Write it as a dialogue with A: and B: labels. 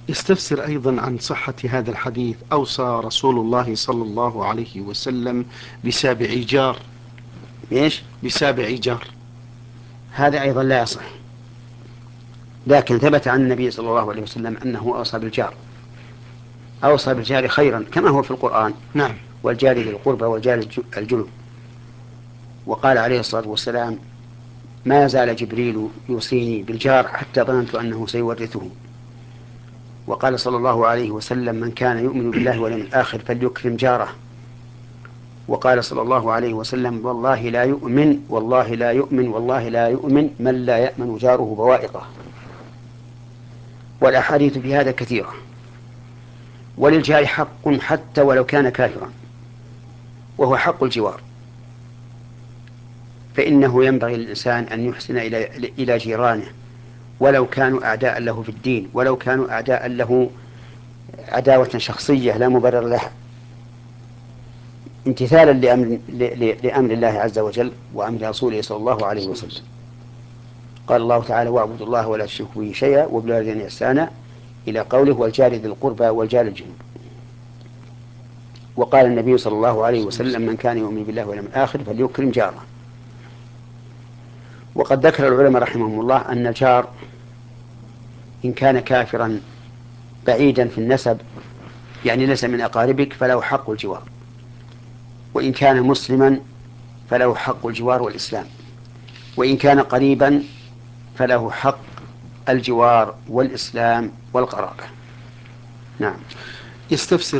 A: يستفسر أيضا عن صحة هذا الحديث: أوصى رسول الله صلى الله عليه وسلم بسابع جار.
B: إيش؟
A: بسابع جار.
B: هذا أيضا لا يصح، لكن ثبت عن النبي صلى الله عليه وسلم أنه أوصى بالجار، أوصى بالجار خيرا كما هو في القرآن:
A: نعم.
B: والجار ذي القربى والجار الجنب. وقال عليه الصلاة والسلام: ما زال جبريل يوصيني بالجار حتى ظننت أنه سيورثه. وقال صلى الله عليه وسلم: من كان يؤمن بالله واليوم الآخر فليكرم جاره. وقال صلى الله عليه وسلم: والله لا يؤمن والله لا يؤمن والله لا يؤمن من لا يأمن جاره بوائقه. والأحاديث في هذا كثيرة. وللجار حق حتى ولو كان كافرا، وهو حق الجوار. فإنه ينبغي للإنسان أن يحسن إلى جيرانه، ولو كانوا أعداء له في الدين، ولو كانوا أعداء له عداوة شخصية لا مبرر لها، امتثالا لأمر الله عز وجل وأمر رسوله صلى الله عليه وسلم. قال الله تعالى: واعبدوا الله ولا تشركوا به شيئا وبالوالدين إحسانا، إلى قوله: والجار ذي القربى والجار الجنوب. وقال النبي صلى الله عليه وسلم: من كان يؤمن بالله واليوم الآخر فليكرم جاره. وقد ذكر العلماء رحمهم الله أن الجار إن كان كافرا بعيدا في النسب، يعني ليس من أقاربك، فله حق الجوار. وإن كان مسلما فله حق الجوار والإسلام. وإن كان قريبا فله حق الجوار والإسلام والقرابة. نعم.
A: يستفسر